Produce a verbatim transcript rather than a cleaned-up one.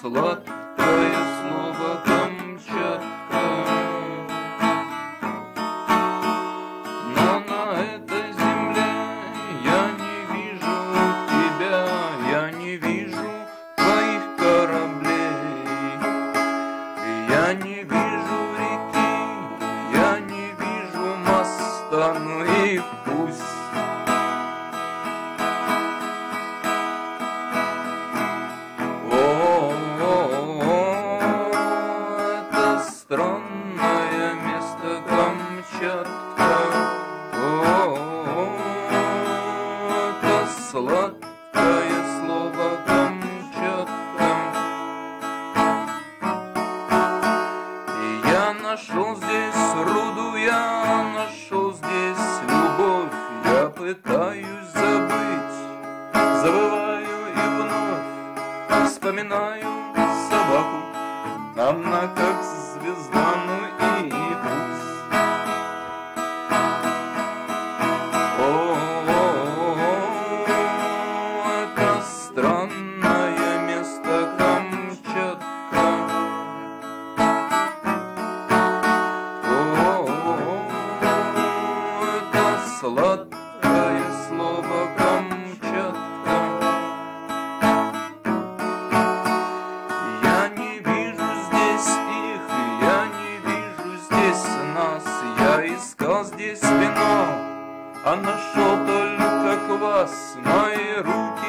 сладкое слово Камчатка. Но на этой земле я не вижу тебя, я не вижу твоих кораблей, я не вижу реки, я не вижу моста, ну и пусть. Странное место Камчатка, о, это сладкое слово Камчатка. И я нашел здесь руду, я нашел здесь любовь, я пытаюсь забыть, забываю и вновь вспоминаю собаку, она как звезда, ну и пусть. О, это странное место Камчатка. О, это сладкое слово Камчатка. Я не вижу здесь их, я не вижу здесь нас. Я искал здесь вино, а нашел только квас. Мои руки